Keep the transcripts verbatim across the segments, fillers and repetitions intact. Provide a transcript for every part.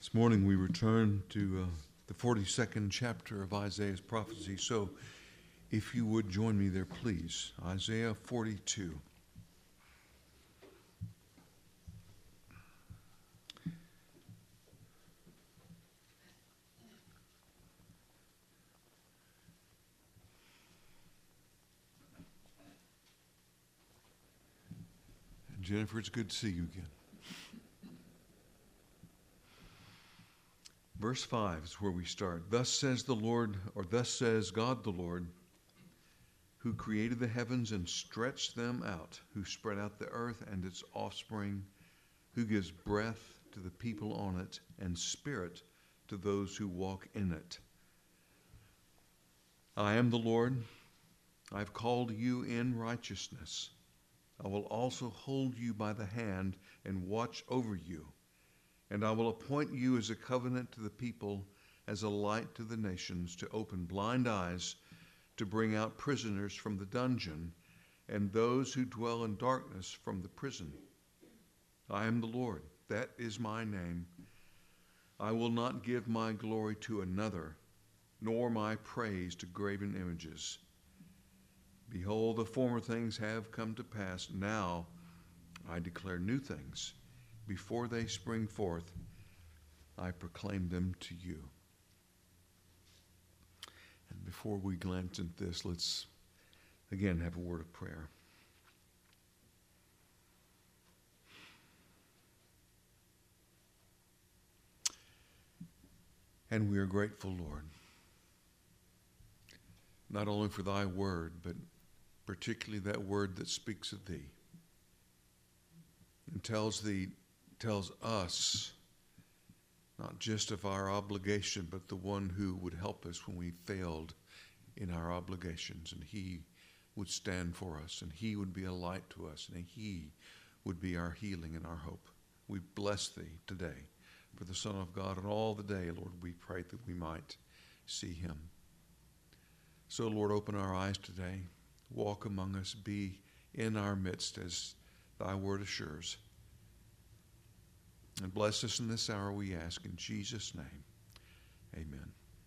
This morning we return to uh, the forty-second chapter of Isaiah's prophecy. So if you would join me there, please. Isaiah forty-two. And Jennifer, it's good to see you again. Verse five is where we start. Thus says the Lord, or thus says God the Lord, who created the heavens and stretched them out, who spread out the earth and its offspring, who gives breath to the people on it and spirit to those who walk in it. I am the Lord. I have called you in righteousness. I will also hold you by the hand and watch over you. And I will appoint you as a covenant to the people, as a light to the nations, to open blind eyes, to bring out prisoners from the dungeon, and those who dwell in darkness from the prison. I am the Lord, that is my name. I will not give my glory to another, nor my praise to graven images. Behold, the former things have come to pass. Now I declare new things. Before they spring forth, I proclaim them to you. And before we glance at this, let's again have a word of prayer. And we are grateful, Lord, not only for thy word, but particularly that word that speaks of thee and tells thee tells us not just of our obligation, but the one who would help us when we failed in our obligations, and he would stand for us, and he would be a light to us, and he would be our healing and our hope. We bless thee today for the Son of God, and all the day, Lord, we pray that we might see him. So, Lord, open our eyes today. Walk among us. Be in our midst as thy word assures. And bless us in this hour, we ask, in Jesus' name. Amen.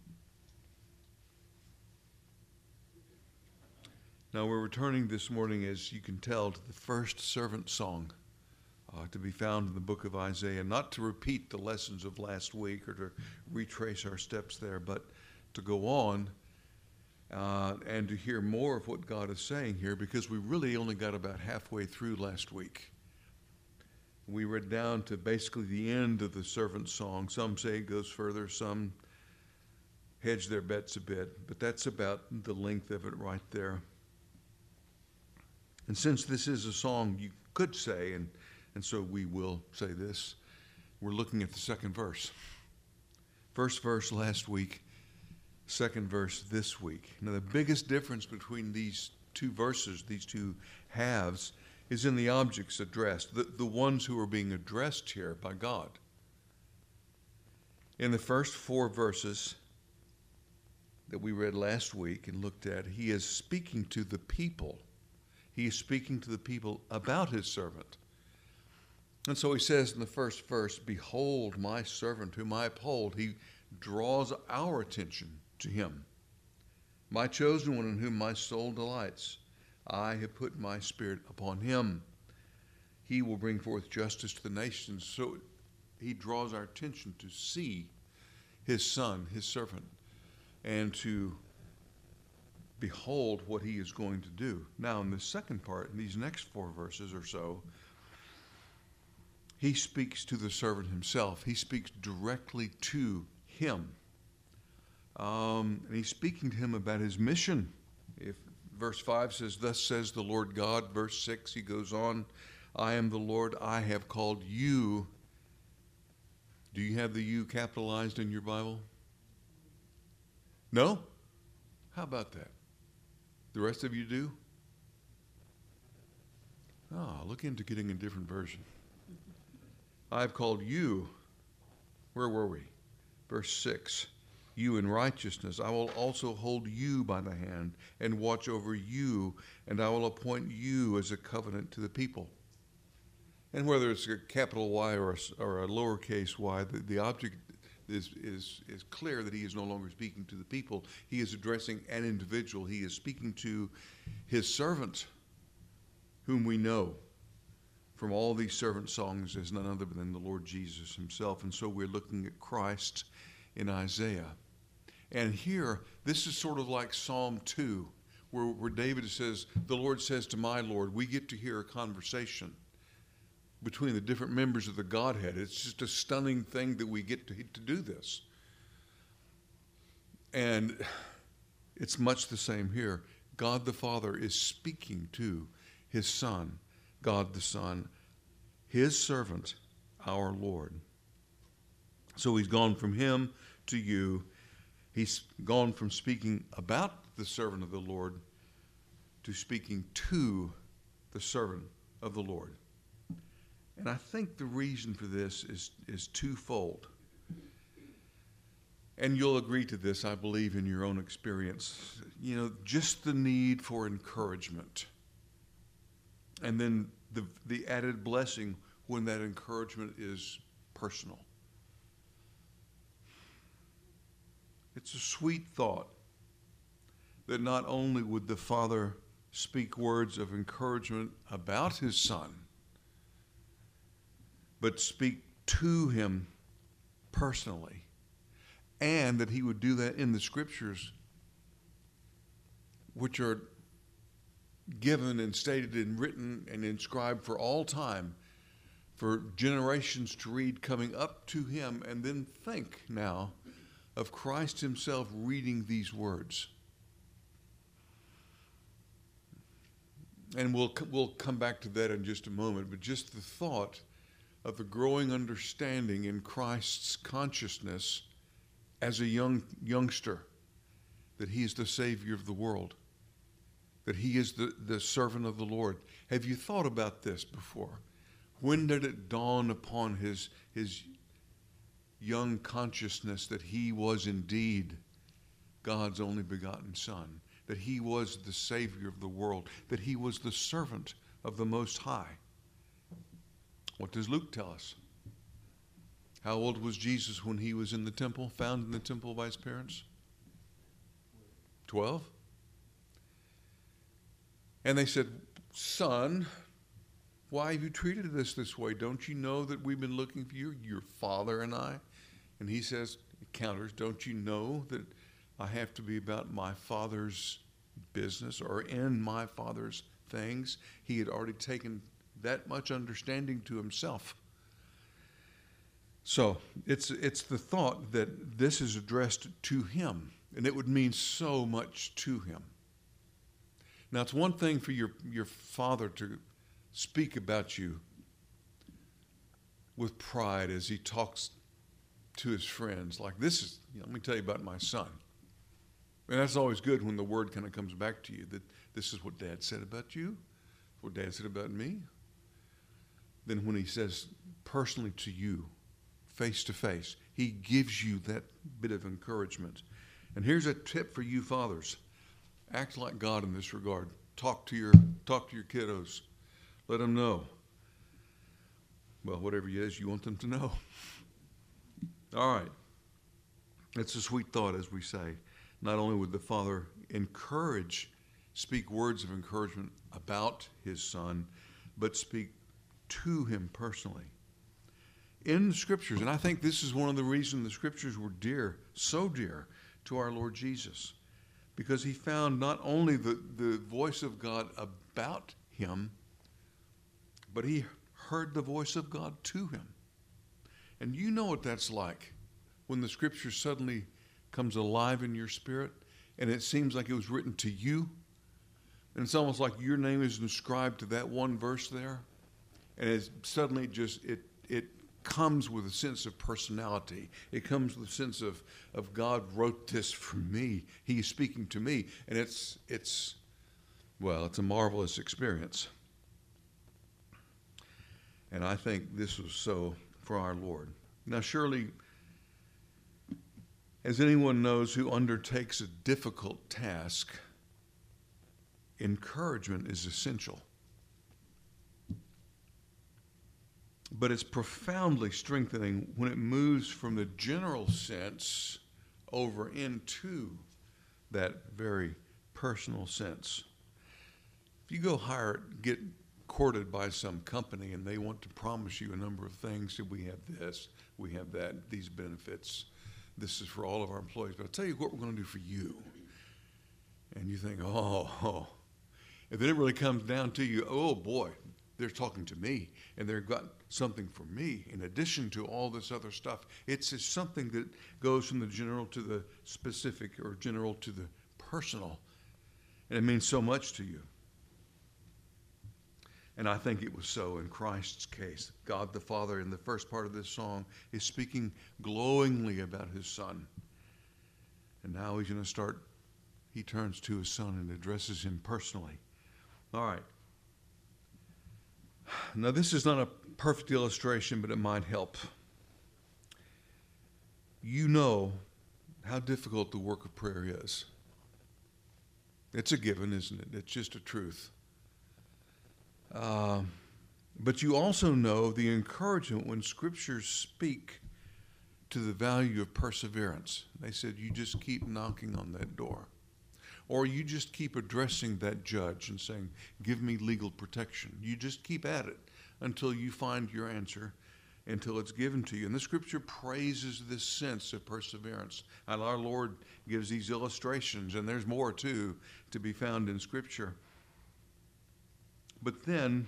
Now we're returning this morning, as you can tell, to the first servant song uh, to be found in the book of Isaiah. Not to repeat the lessons of last week or to retrace our steps there, but to go on uh, and to hear more of what God is saying here, because we really only got about halfway through last week. We read down to basically the end of the servant song. Some say it goes further, some hedge their bets a bit, but that's about the length of it right there. And since this is a song, you could say, and, and so we will say this, we're looking at the second verse. First verse last week, second verse this week. Now the biggest difference between these two verses, these two halves, is in the objects addressed, the, the ones who are being addressed here by God. In the first four verses that we read last week and looked at, he is speaking to the people. He is speaking to the people about his servant. And so he says in the first verse, behold my servant whom I uphold. He draws our attention to him. My chosen one in whom my soul delights. I have put my spirit upon him. He will bring forth justice to the nations. So he draws our attention to see his son, his servant, and to behold what he is going to do. Now, in the second part, in these next four verses or so, he speaks to the servant himself. He speaks directly to him. Um, and he's speaking to him about his mission. If Verse five says, thus says the Lord God. Verse six, he goes on, I am the Lord, I have called you. Do you have the you capitalized in your Bible? No? How about that? The rest of you do? Ah, look into getting a different version. I have called you. Where were we? Verse six. You in righteousness. I will also hold you by the hand and watch over you, and I will appoint you as a covenant to the people. And whether it's a capital Y or a, or a lowercase y, the, the object is, is, is clear that he is no longer speaking to the people. He is addressing an individual. He is speaking to his servant, whom we know from all these servant songs as none other than the Lord Jesus himself. And so we're looking at Christ in Isaiah. And here, this is sort of like Psalm two, where, where David says, the Lord says to my Lord. We get to hear a conversation between the different members of the Godhead. It's just a stunning thing that we get to, to do this. And it's much the same here. God the Father is speaking to his Son, God the Son, his servant, our Lord. So he's gone from him to you. He's gone from speaking about the servant of the Lord to speaking to the servant of the Lord. And I think the reason for this is, is twofold. And you'll agree to this, I believe, in your own experience. You know, just the need for encouragement. And then the, the added blessing when that encouragement is personal. It's a sweet thought that not only would the Father speak words of encouragement about his Son, but speak to him personally, and that he would do that in the Scriptures, which are given and stated and written and inscribed for all time, for generations to read, coming up to him. And then think now of Christ himself reading these words. And we'll we'll come back to that in just a moment, but just the thought of the growing understanding in Christ's consciousness as a young youngster that he is the Savior of the world, that he is the, the servant of the Lord. Have you thought about this before? When did it dawn upon his, his young consciousness that he was indeed God's only begotten Son, that he was the Savior of the world, that he was the servant of the Most High? What does Luke tell us? How old was Jesus when he was in the temple, found in the temple by his parents? Twelve. And they said, Son, why have you treated us this way? Don't you know that we've been looking for you, your father and I? And he says, counters, don't you know that I have to be about my Father's business or in my Father's things? He had already taken that much understanding to himself. So it's it's the thought that this is addressed to him, and it would mean so much to him. Now, it's one thing for your, your father to speak about you with pride as he talks to his friends. Like, this is, you know, let me tell you about my son. And that's always good when the word kind of comes back to you, that this is what Dad said about you, what Dad said about me. Then when he says personally to you, face to face, he gives you that bit of encouragement. And here's a tip for you fathers. Act like God in this regard. Talk to your talk to your kiddos. Let them know. Well, whatever it is you want them to know. All right. It's a sweet thought, as we say. Not only would the Father encourage, speak words of encouragement about his Son, but speak to him personally. In the Scriptures, and I think this is one of the reasons the Scriptures were dear, so dear to our Lord Jesus, because he found not only the, the voice of God about him, but he heard the voice of God to him. And you know what that's like when the Scripture suddenly comes alive in your spirit and it seems like it was written to you. And it's almost like your name is inscribed to that one verse there. And it suddenly just, it it comes with a sense of personality. It comes with a sense of, of God wrote this for me. He's speaking to me. And it's, it's well, it's a marvelous experience. And I think this was so for our Lord. Now, surely, as anyone knows who undertakes a difficult task, encouragement is essential. But it's profoundly strengthening when it moves from the general sense over into that very personal sense. If you go hire, get courted by some company and they want to promise you a number of things, that we have this, we have that, these benefits, this is for all of our employees, but I'll tell you what we're going to do for you. And you think, oh, oh. And then it really comes down to you, oh boy, they're talking to me, and they've got something for me in addition to all this other stuff. It's just something that goes from the general to the specific, or general to the personal, and it means so much to you. And I think it was so in Christ's case. God the Father, in the first part of this song, is speaking glowingly about his Son. And now he's going to start, he turns to his Son and addresses him personally. All right. Now, this is not a perfect illustration, but it might help. You know how difficult the work of prayer is. It's a given, isn't it? It's just a truth. Uh, but you also know the encouragement when scriptures speak to the value of perseverance. They said, you just keep knocking on that door. Or you just keep addressing that judge and saying, give me legal protection. You just keep at it until you find your answer, until it's given to you. And the scripture praises this sense of perseverance. And our Lord gives these illustrations, and there's more too to be found in scripture. But then,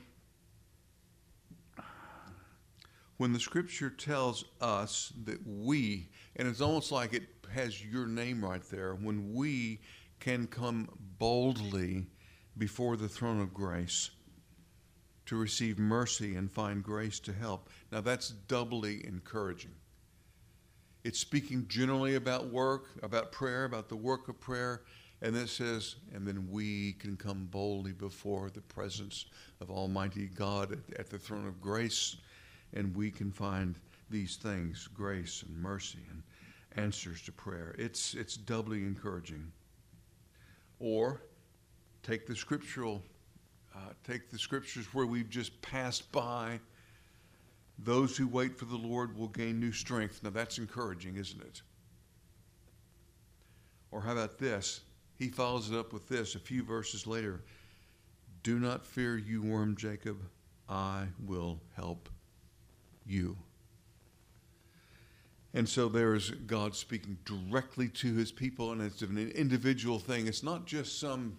when the scripture tells us that we, and it's almost like it has your name right there, when we can come boldly before the throne of grace to receive mercy and find grace to help. Now that's doubly encouraging. It's speaking generally about work, about prayer, about the work of prayer, and it says, and then we can come boldly before the presence of Almighty God at, at the throne of grace, and we can find these things, grace and mercy and answers to prayer. It's, it's doubly encouraging. Or take the scriptural, uh, take the scriptures where we've just passed by. Those who wait for the Lord will gain new strength. Now that's encouraging, isn't it? Or how about this? He follows it up with this a few verses later. Do not fear, you worm Jacob. I will help you. And so there is God speaking directly to his people, and it's an individual thing. It's not just some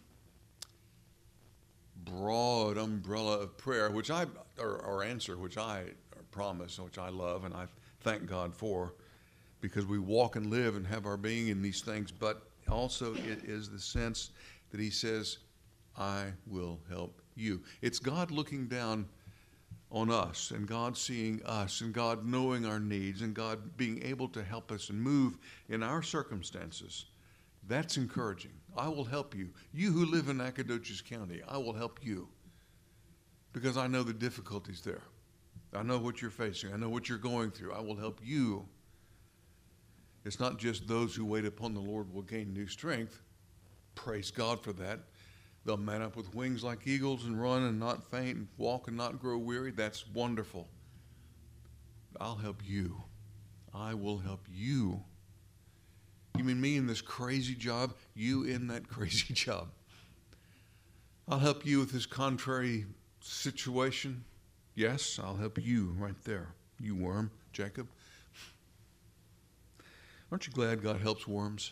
broad umbrella of prayer, which I, or, or answer, which I promise, which I love, and I thank God for, because we walk and live and have our being in these things. But also it is the sense that he says, I will help you. It's God looking down on us, and God seeing us, and God knowing our needs, and God being able to help us and move in our circumstances. That's encouraging. I will help you. You who live in Nacogdoches County, I will help you, because I know the difficulties there. I know what you're facing. I know what you're going through. I will help you. It's not just those who wait upon the Lord will gain new strength. Praise God for that. They'll mount up with wings like eagles and run and not faint and walk and not grow weary. That's wonderful. I'll help you. I will help you. You mean me in this crazy job? You in that crazy job. I'll help you with this contrary situation. Yes, I'll help you right there. You worm, Jacob. Aren't you glad God helps worms?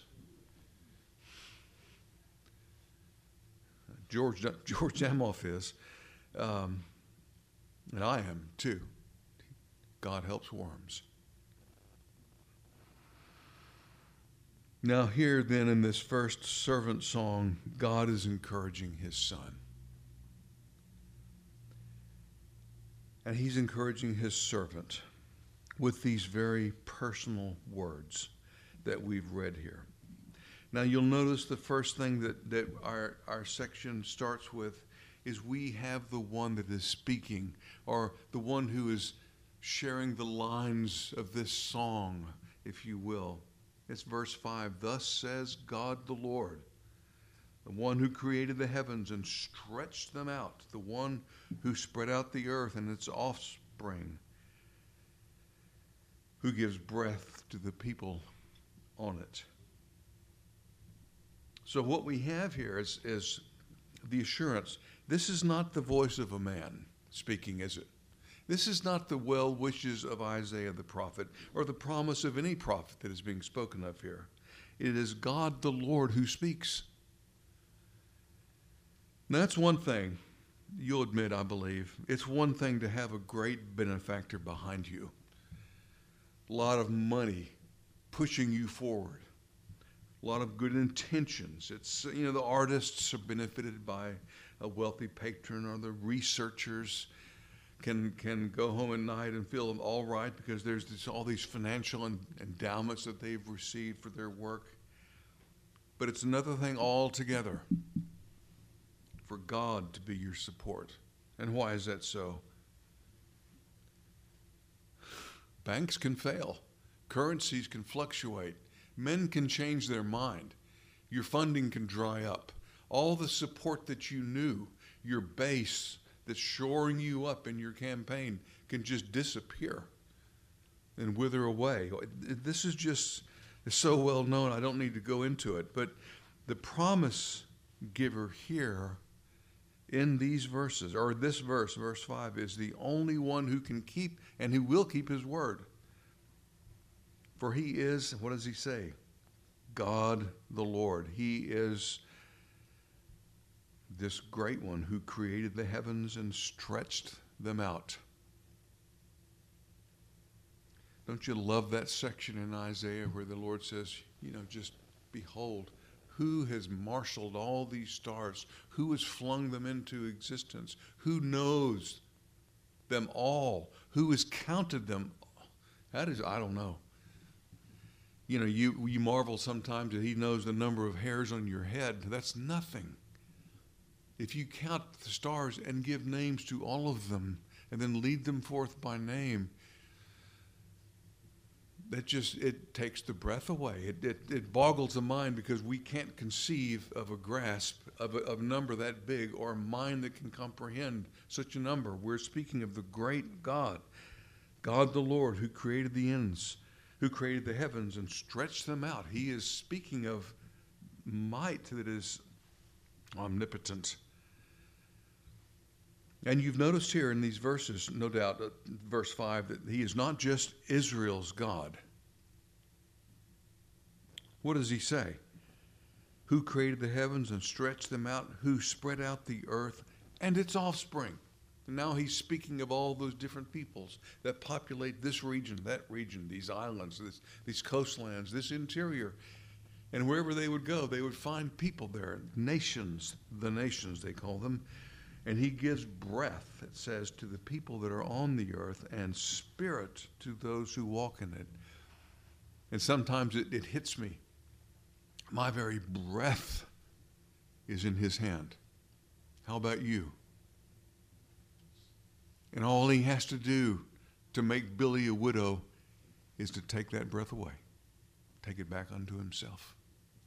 George George Amoff is, um, and I am too. God helps worms. Now here then in this first servant song, God is encouraging his son. And he's encouraging his servant with these very personal words that we've read here. Now you'll notice the first thing that, that our, our section starts with is we have the one that is speaking, or the one who is sharing the lines of this song, if you will. It's verse five. Thus says God the Lord, the one who created the heavens and stretched them out, the one who spread out the earth and its offspring, who gives breath to the people on it. So what we have here is, is the assurance. This is not the voice of a man speaking, is it? This is not the well wishes of Isaiah the prophet or the promise of any prophet that is being spoken of here. It is God the Lord who speaks. Now, that's one thing. You'll admit, I believe, it's one thing to have a great benefactor behind you. A lot of money pushing you forward. A lot of good intentions. It's, you know, the artists are benefited by a wealthy patron, or the researchers can can go home at night and feel all right because there's this, all these financial endowments that they've received for their work. But it's another thing altogether for God to be your support. And why is that so? Banks can fail. Currencies can fluctuate. Men can change their mind. Your funding can dry up. All the support that you knew, your base that's shoring you up in your campaign, can just disappear and wither away. This is just so well known, I don't need to go into it. But the promise giver here in these verses, or this verse, verse five, is the only one who can keep and who will keep his word. For he is, what does he say? God the Lord. He is this great one who created the heavens and stretched them out. Don't you love that section in Isaiah where the Lord says, you know, just behold, who has marshaled all these stars? Who has flung them into existence? Who knows them all? Who has counted them? That is, I don't know. You know, you, you marvel sometimes that he knows the number of hairs on your head. That's nothing. If you count the stars and give names to all of them and then lead them forth by name, that just, it takes the breath away. It, it, it boggles the mind because we can't conceive of a grasp of a, of a number that big or a mind that can comprehend such a number. We're speaking of the great God, God the Lord, who created the ends, who created the heavens and stretched them out. He is speaking of might that is omnipotent. And you've noticed here in these verses, no doubt, uh, verse five, that he is not just Israel's God. What does he say? Who created the heavens and stretched them out? Who spread out the earth and its offspring? And now he's speaking of all those different peoples that populate this region, that region, these islands, this, these coastlands, this interior. And wherever they would go, they would find people there, nations, the nations they call them. And he gives breath, it says, to the people that are on the earth and spirit to those who walk in it. And sometimes it, it hits me. My very breath is in his hand. How about you? And all he has to do to make Billy a widow is to take that breath away, take it back unto himself.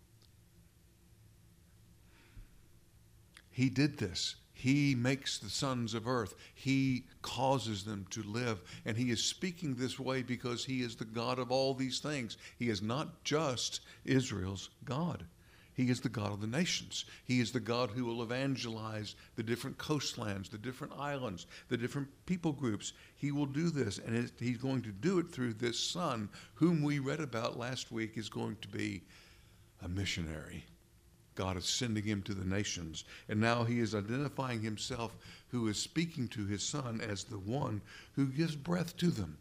He did this. He makes the sons of earth. He causes them to live. And he is speaking this way because he is the God of all these things. He is not just Israel's God. He is the God of the nations. He is the God who will evangelize the different coastlands, the different islands, the different people groups. He will do this, and it, he's going to do it through this son, whom we read about last week is going to be a missionary. God is sending him to the nations. And now he is identifying himself, who is speaking to his son, as the one who gives breath to them.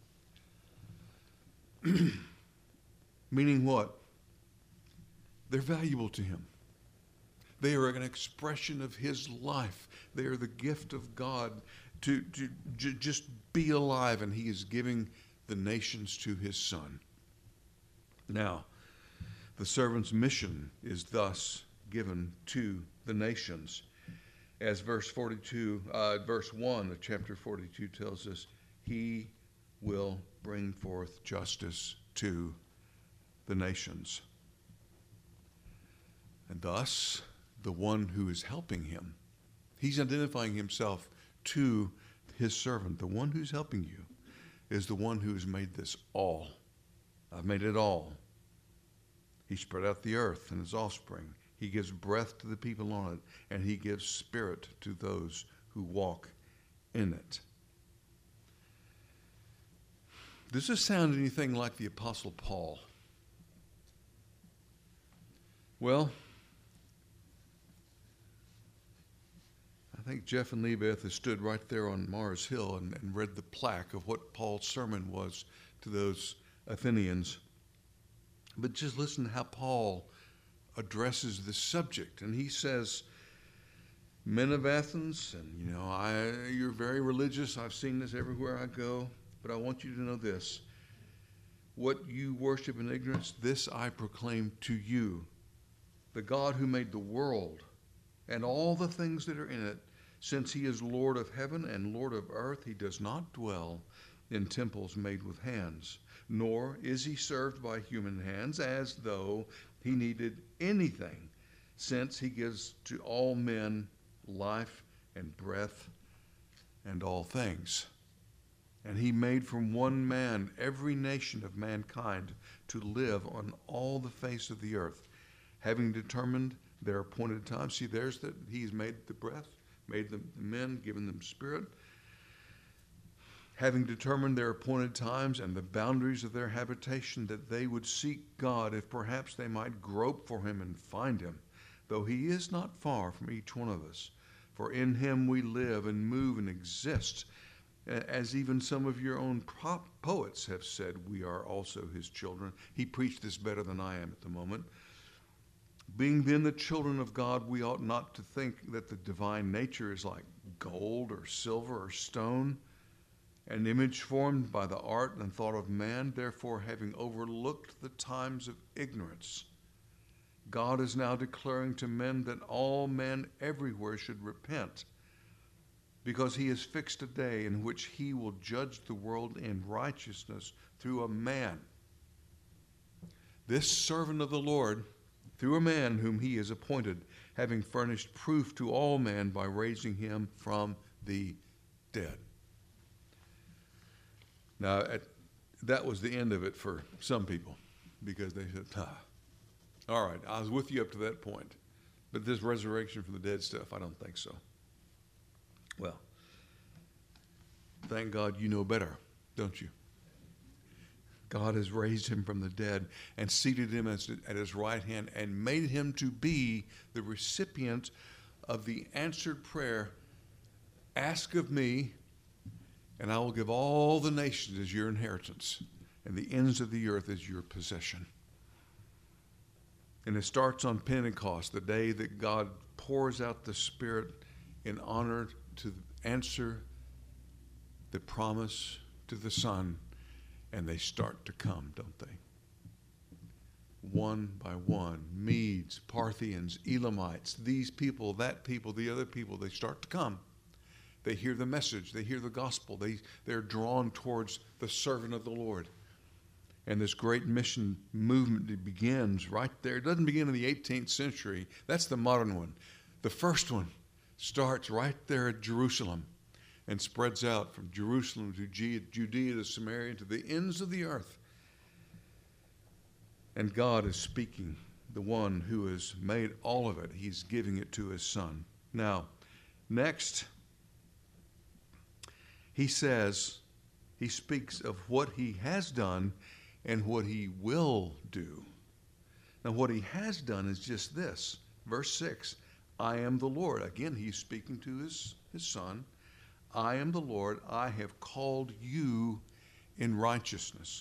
Meaning what? They're valuable to him. They are an expression of his life. They are the gift of God to, to j- just be alive, and he is giving the nations to his son. Now, the servant's mission is thus given to the nations. As verse forty-two, uh, verse one of chapter forty-two tells us, he will bring forth justice to the nations. And thus, the one who is helping him, he's identifying himself to his servant. The one who's helping you is the one who has made this all I've made it all. He spread out the earth and its offspring. He gives breath to the people on it, and he gives spirit to those who walk in it. Does this sound anything like the Apostle Paul? Well, I think Jeff and Lebeth has stood right there on Mars Hill and, and read the plaque of what Paul's sermon was to those Athenians. But just listen to how Paul addresses this subject. And he says, men of Athens, and you know, I, you're very religious. I've seen this everywhere I go. But I want you to know this. What you worship in ignorance, this I proclaim to you. The God who made the world and all the things that are in it, since he is Lord of heaven and Lord of earth, he does not dwell in temples made with hands, nor is he served by human hands as though he needed anything, since he gives to all men life and breath and all things. And he made from one man every nation of mankind to live on all the face of the earth, having determined their appointed time. See, there's that he's made the breath, made the men, given them spirit, having determined their appointed times and the boundaries of their habitation, that they would seek God, if perhaps they might grope for him and find him, though he is not far from each one of us. For in him we live and move and exist, as even some of your own poets have said, we are also his children. He preached this better than I am at the moment. Being then the children of God, we ought not to think that the divine nature is like gold or silver or stone, an image formed by the art and thought of man. Therefore, having overlooked the times of ignorance, God is now declaring to men that all men everywhere should repent, because he has fixed a day in which he will judge the world in righteousness through a man. This servant of the Lord, through a man whom he has appointed, having furnished proof to all men by raising him from the dead. Now, at, that was the end of it for some people, because they said, ah, all right, I was with you up to that point, but this resurrection from the dead stuff, I don't think so. Well, thank God you know better, don't you? God has raised him from the dead and seated him as, at his right hand and made him to be the recipient of the answered prayer, ask of me, and I will give all the nations as your inheritance, and the ends of the earth as your possession. And it starts on Pentecost, the day that God pours out the Spirit in honor to answer the promise to the Son, and they start to come, don't they? One by one, Medes, Parthians, Elamites, these people, that people, the other people, they start to come. They hear the message, they hear the gospel, they, they're drawn towards the servant of the Lord. And this great mission movement begins right there. It doesn't begin in the eighteenth century. That's the modern one. The first one starts right there at Jerusalem and spreads out from Jerusalem to Judea to Samaria to the ends of the earth. And God is speaking, the one who has made all of it. He's giving it to his Son. Now, next, he says, he speaks of what he has done and what he will do. Now, what he has done is just this. Verse six, I am the Lord. Again, he's speaking to his, his Son. I am the Lord. I have called you in righteousness.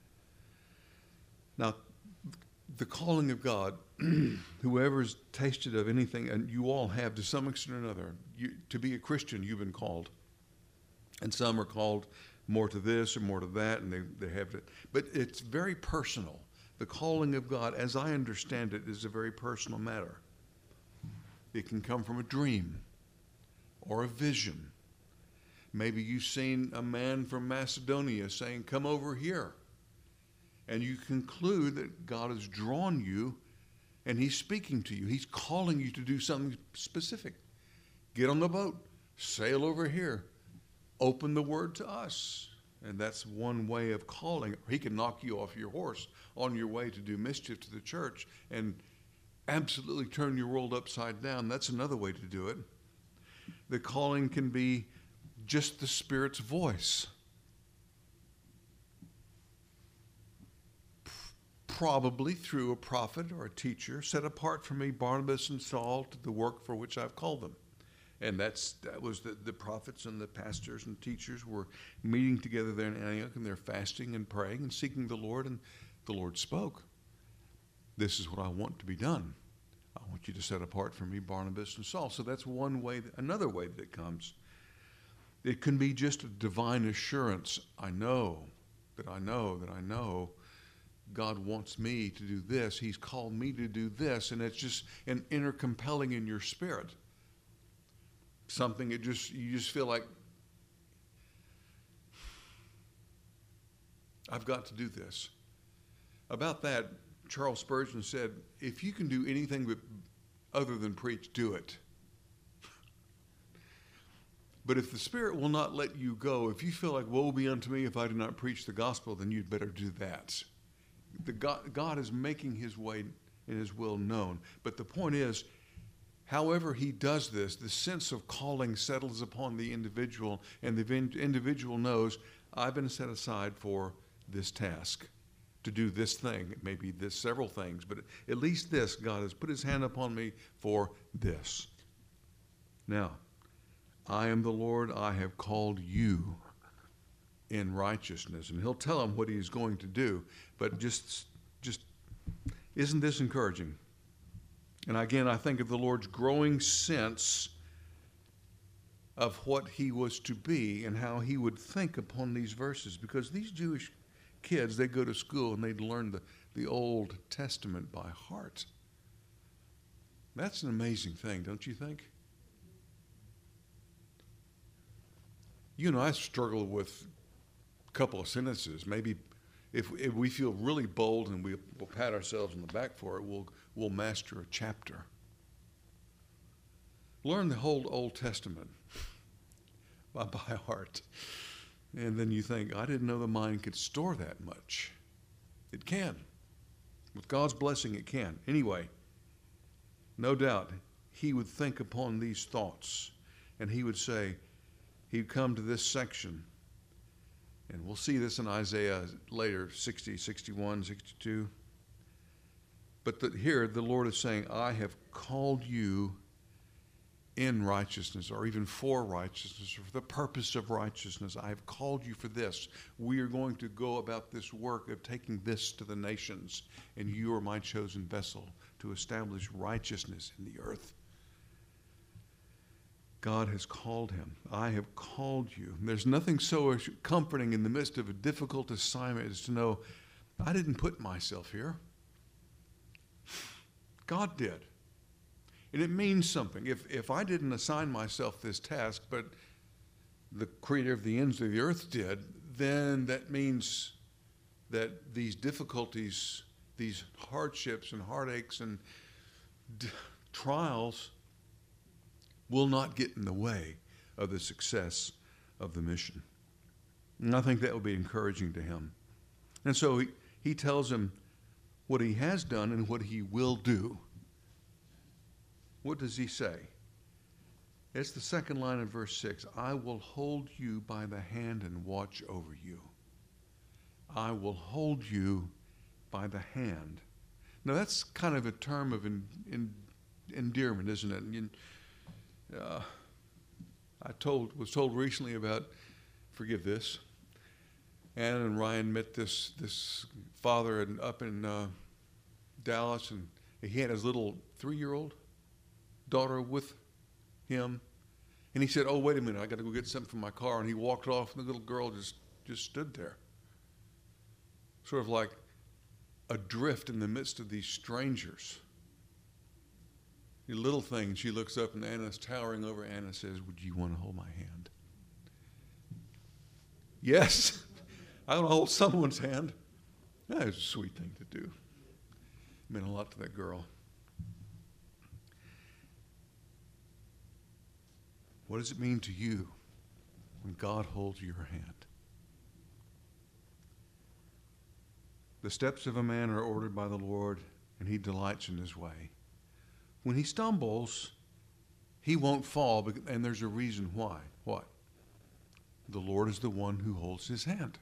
Now, the calling of God, whoever's tasted of anything, and you all have to some extent or another, you, to be a Christian, you've been called. And some are called more to this or more to that, and they, they have it. But it's very personal. The calling of God, as I understand it, is a very personal matter. It can come from a dream or a vision. Maybe you've seen a man from Macedonia saying, come over here. And you conclude that God has drawn you and he's speaking to you. He's calling you to do something specific. Get on the boat, sail over here, open the word to us. And that's one way of calling. He can knock you off your horse on your way to do mischief to the church and absolutely turn your world upside down. That's another way to do it. The calling can be just the Spirit's voice. Probably through a prophet or a teacher, set apart for me Barnabas and Saul to the work for which I've called them. And that's that was the, the prophets and the pastors and teachers were meeting together there in Antioch, and they're fasting and praying and seeking the Lord, and the Lord spoke. This is what I want to be done. I want you to set apart for me Barnabas and Saul. So that's one way, that, another way that it comes. It can be just a divine assurance. I know that I know that I know God wants me to do this. He's called me to do this. And it's just an inner compelling in your spirit. Something it just you just feel like, I've got to do this. About that, Charles Spurgeon said, if you can do anything but other than preach, do it. But if the Spirit will not let you go, if you feel like, woe be unto me if I do not preach the gospel, then you'd better do that. The God, God is making his way and his will known. But the point is, however he does this, the sense of calling settles upon the individual, and the individual knows, I've been set aside for this task, to do this thing. It may be this several things, but at least this, God has put his hand upon me for this. Now, I am the Lord, I have called you in righteousness. And he'll tell him what he's going to do, but just, just isn't this encouraging? And again, I think of the Lord's growing sense of what he was to be and how he would think upon these verses. Because these Jewish kids, they go to school and they'd learn the, the Old Testament by heart. That's an amazing thing, don't you think? You know, I struggle with a couple of sentences. Maybe if, if we feel really bold and we, we'll pat ourselves on the back for it, we'll, we'll master a chapter. Learn the whole Old Testament by, by heart. And then you think, I didn't know the mind could store that much. It can. With God's blessing, it can. Anyway, no doubt, he would think upon these thoughts, and he would say, he'd come to this section, and we'll see this in Isaiah later, sixty, sixty-one, sixty-two. But the, here, the Lord is saying, I have called you in righteousness, or even for righteousness, or for the purpose of righteousness. I have called you for this. We are going to go about this work of taking this to the nations, and you are my chosen vessel to establish righteousness in the earth. God has called him. I have called you. There's nothing so comforting in the midst of a difficult assignment as to know, I didn't put myself here. God did. And it means something. If, if I didn't assign myself this task, but the creator of the ends of the earth did, then that means that these difficulties, these hardships and heartaches and d- trials will not get in the way of the success of the mission. And I think that would be encouraging to him. And so he, he tells him what he has done and what he will do. What does he say? It's the second line of verse six. I will hold you by the hand and watch over you. I will hold you by the hand. Now that's kind of a term of en, en, endearment, isn't it? You, uh, I told was told recently about, forgive this, Anna and Ryan met this this father in, up in uh, Dallas, and he had his little three-year-old daughter with him, and he said, oh, wait a minute, I got to go get something from my car, and he walked off, and the little girl just, just stood there, sort of like adrift in the midst of these strangers. A little thing, she looks up, and Anna's towering over. Anna says, would you want to hold my hand? Yes, I want to hold someone's hand. That is a sweet thing to do. It meant a lot to that girl. What does it mean to you when God holds your hand? The steps of a man are ordered by the Lord, and he delights in his way. When he stumbles, he won't fall, and there's a reason why. What? The Lord is the one who holds his hand.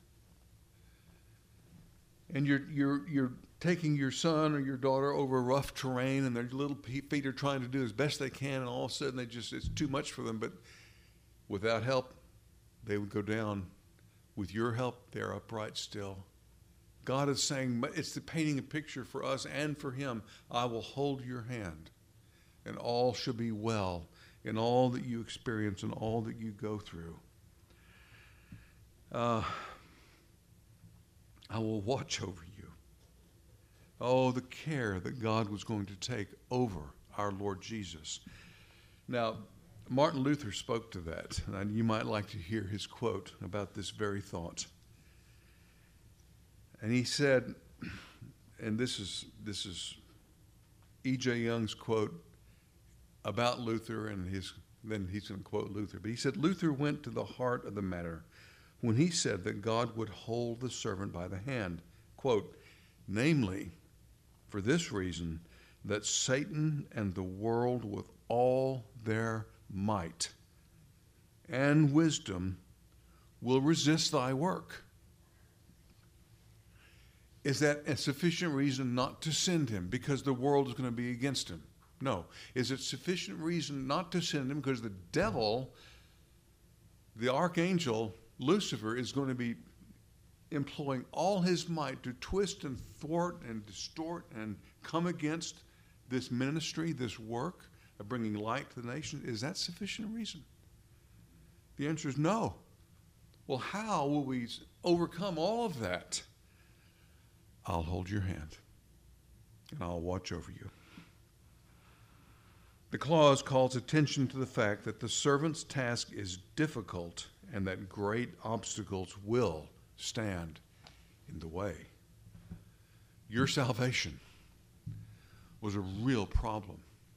And you're you're you're taking your son or your daughter over rough terrain, and their little feet are trying to do as best they can, and all of a sudden they just it's too much for them. But without help, they would go down. With your help, they're upright still. God is saying, it's the painting a picture for us and for him. I will hold your hand, and all shall be well in all that you experience and all that you go through. Uh, I will watch over you. Oh, the care that God was going to take over our Lord Jesus. Now, Martin Luther spoke to that, and you might like to hear his quote about this very thought. And he said, and this is this is E J Young's quote about Luther, and his then he's going to quote Luther. But he said, Luther went to the heart of the matter when he said that God would hold the servant by the hand. Quote, namely, for this reason, that Satan and the world with all their might and wisdom will resist thy work. Is that a sufficient reason not to send him because the world is going to be against him? No. Is it sufficient reason not to send him because the devil, the archangel, Lucifer, is going to be employing all his might to twist and thwart and distort and come against this ministry, this work of bringing light to the nation? Is that sufficient reason? The answer is no. Well, how will we overcome all of that? I'll hold your hand, and I'll watch over you. The clause calls attention to the fact that the servant's task is difficult and that great obstacles will stand in the way. Your salvation was a real problem.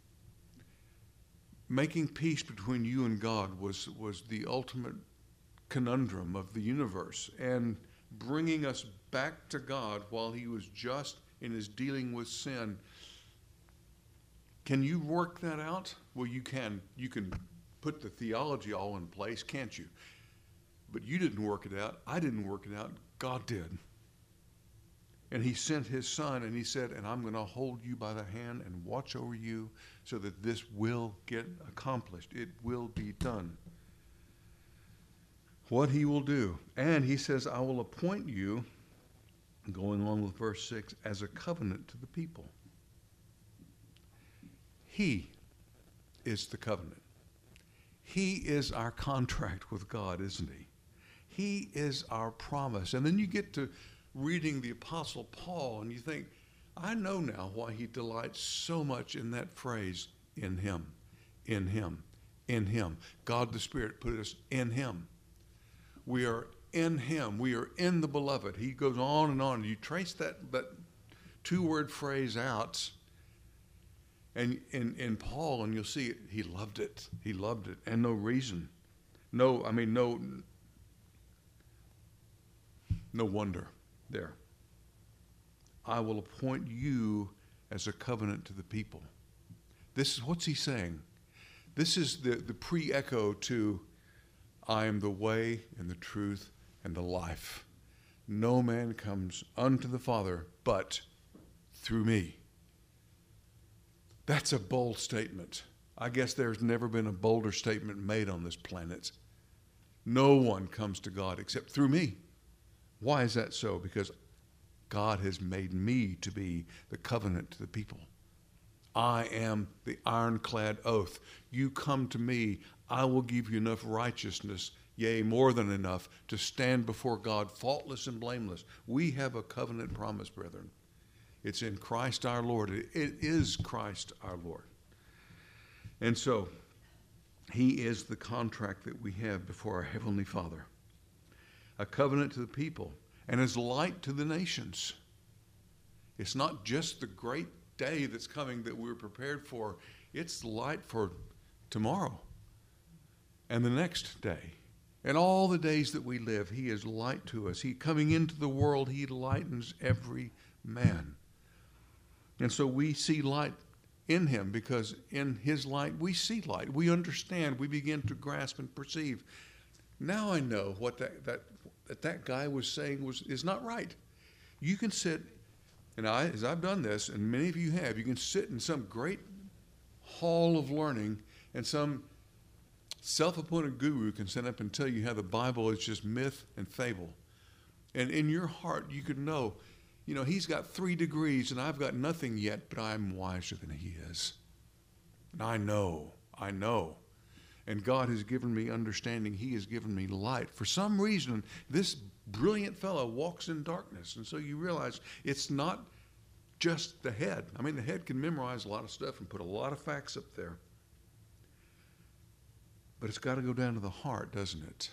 Making peace between you and God was, was the ultimate conundrum of the universe, and bringing us back to God while he was just in his dealing with sin. Can you work that out? Well, you can. You can put the theology all in place, can't you? But you didn't work it out. I didn't work it out. God did. And he sent his son, and he said, and I'm going to hold you by the hand and watch over you so that this will get accomplished. It will be done. What he will do. And he says, I will appoint you, going on with verse six, as a covenant to the people. He is the covenant. He is our contract with God, isn't he? He is our promise. And then you get to reading the Apostle Paul, and you think, I know now why he delights so much in that phrase, in him, in him, in him. God the Spirit put us in him. We are in him. We are in the beloved. He goes on and on. You trace that, that two-word phrase out, and in, in Paul, and you'll see it, he loved it. He loved it, and no reason. No, I mean, no, no wonder there. I will appoint you as a covenant to the people. This is, what's he saying? This is the, the pre-echo to, I am the way and the truth and the life. No man comes unto the Father but through me. That's a bold statement. I guess there's never been a bolder statement made on this planet. No one comes to God except through me. Why is that so? Because God has made me to be the covenant to the people. I am the ironclad oath. You come to me, I will give you enough righteousness, yea, more than enough, to stand before God faultless and blameless. We have a covenant promise, brethren. It's in Christ our Lord. It is Christ our Lord. And so, he is the contract that we have before our Heavenly Father. A covenant to the people, and as light to the nations. It's not just the great day that's coming that we're prepared for. It's light for tomorrow and the next day. And all the days that we live, he is light to us. He coming into the world, he lightens every man. And so we see light in him because in his light we see light. We understand. We begin to grasp and perceive. Now I know what that that that, that guy was saying was is not right. You can sit, and I, as I've done this, and many of you have, you can sit in some great hall of learning, and some self-appointed guru can stand up and tell you how the Bible is just myth and fable. And in your heart, you could know, you know, he's got three degrees and I've got nothing yet, but I'm wiser than he is. And I know, I know. And God has given me understanding. He has given me light. For some reason, this brilliant fellow walks in darkness. And so you realize it's not just the head. I mean, the head can memorize a lot of stuff and put a lot of facts up there. But it's got to go down to the heart, doesn't it?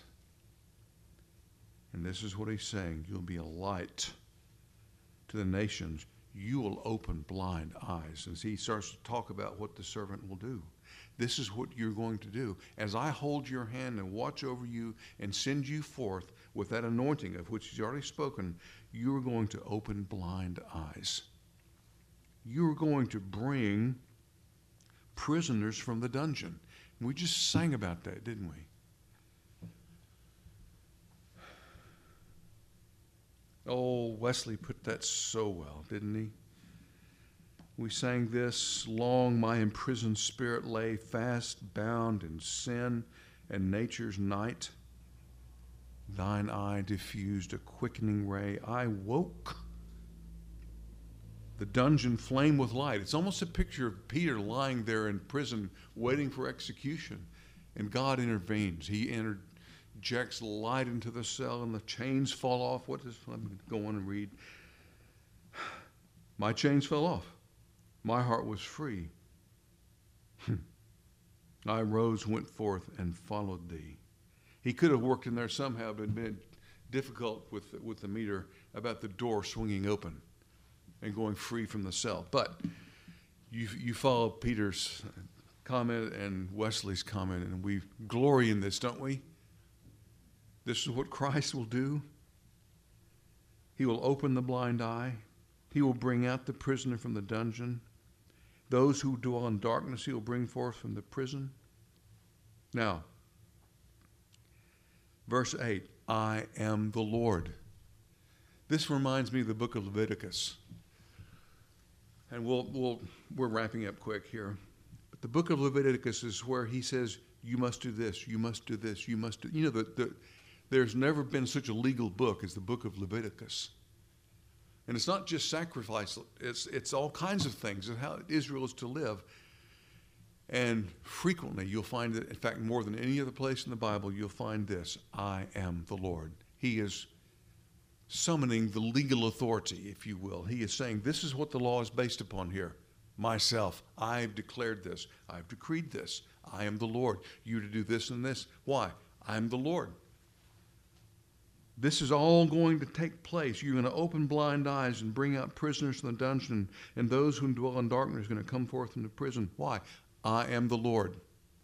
And this is what he's saying. You'll be a light to the nations. You will open blind eyes. As he starts to talk about what the servant will do. This is what you're going to do. As I hold your hand and watch over you and send you forth with that anointing of which he's already spoken, you are going to open blind eyes. You are going to bring prisoners from the dungeon. And we just sang about that, didn't we? Oh, Wesley put that so well, didn't he? We sang this, long my imprisoned spirit lay fast bound in sin and nature's night. Thine eye diffused a quickening ray. I woke. The dungeon flamed with light. It's almost a picture of Peter lying there in prison waiting for execution. And God intervenes. He interjects light into the cell and the chains fall off. What does, let me go on and read. My chains fell off. My heart was free. I rose, went forth, and followed thee. He could have worked in there somehow, but been difficult with, with the meter about the door swinging open and going free from the cell. But you, you follow Peter's comment and Wesley's comment, and we glory in this, don't we? This is what Christ will do. He will open the blind eye. He will bring out the prisoner from the dungeon. Those who dwell in darkness, he will bring forth from the prison. Now, verse eight, I am the Lord. This reminds me of the book of Leviticus. And we'll, we'll, we're wrapping up quick here. But the book of Leviticus is where he says, you must do this, you must do this, you must do... You know, the, the, there's never been such a legal book as the book of Leviticus. And it's not just sacrifice, it's, it's all kinds of things and how Israel is to live. And frequently you'll find that, in fact, more than any other place in the Bible, you'll find this, I am the Lord. He is summoning the legal authority, if you will. He is saying, this is what the law is based upon here. Myself, I've declared this. I've decreed this. I am the Lord. You to do this and this. Why? I'm the Lord. This is all going to take place. You're going to open blind eyes and bring out prisoners from the dungeon, and those who dwell in darkness are going to come forth from the prison. Why? I am the Lord.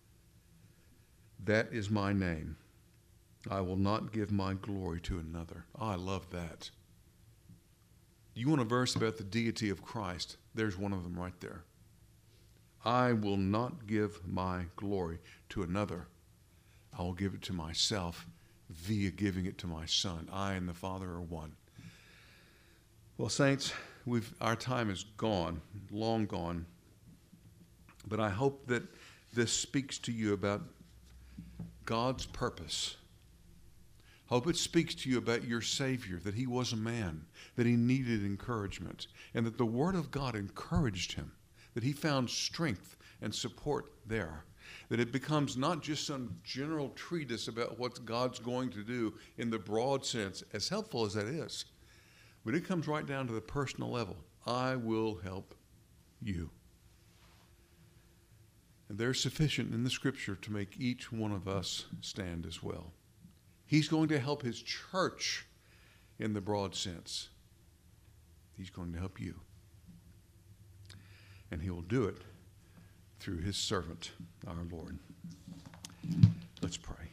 That is my name. I will not give my glory to another. Oh, I love that. You want a verse about the deity of Christ? There's one of them right there. I will not give my glory to another. I will give it to myself via giving it to my Son. I and the Father are one. Well, saints, we've our time is gone, long gone. But I hope that this speaks to you about God's purpose. Hope it speaks to you about your Savior, that he was a man, that he needed encouragement, and that the Word of God encouraged him, that he found strength and support there. That it becomes not just some general treatise about what God's going to do in the broad sense, as helpful as that is, but it comes right down to the personal level. I will help you. And there's sufficient in the Scripture to make each one of us stand as well. He's going to help his church in the broad sense. He's going to help you. And he will do it through his servant, our Lord. Let's pray.